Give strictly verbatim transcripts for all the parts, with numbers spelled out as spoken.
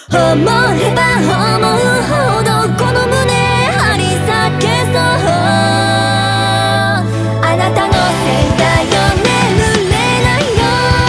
思えば思うほどこの胸張り裂けそう。あなたのせいだよ眠れないよ。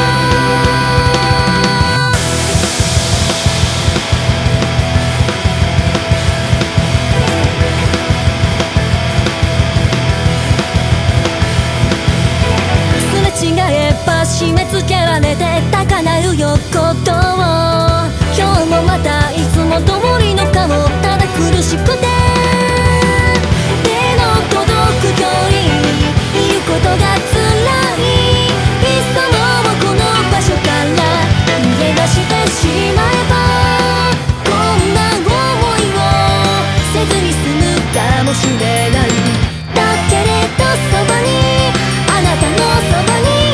すれ違えば締め付けられて高鳴るよ鼓動。今日もまたいつも通りの顔、ただ苦しくて手の届く距離、いることが辛い。いっそもうこの場所から逃げ出してしまえば、こんな思いをせずに済むかもしれない。だけれどそばにあなたのそばに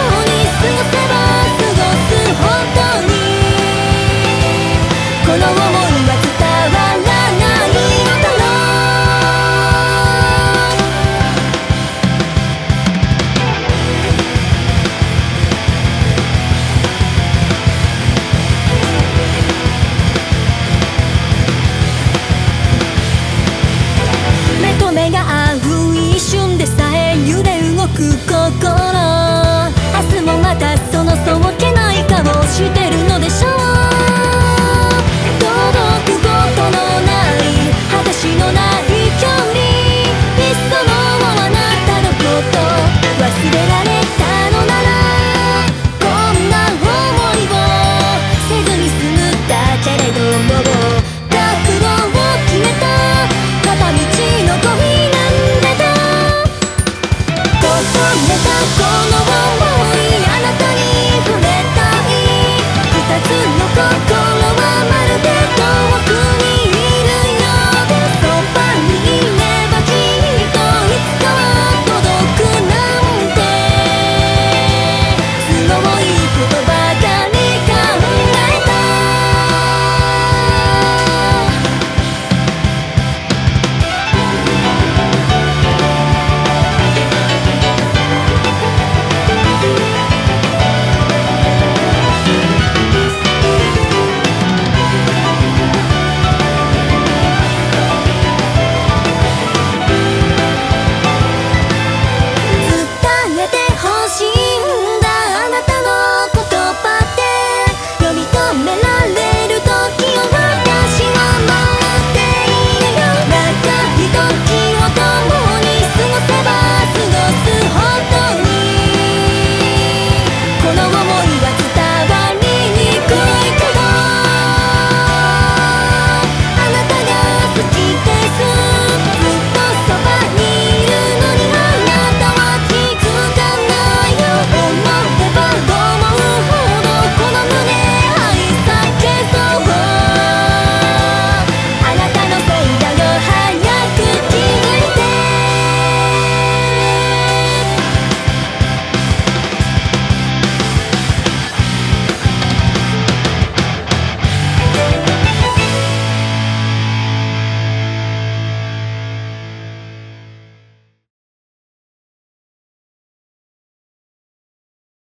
この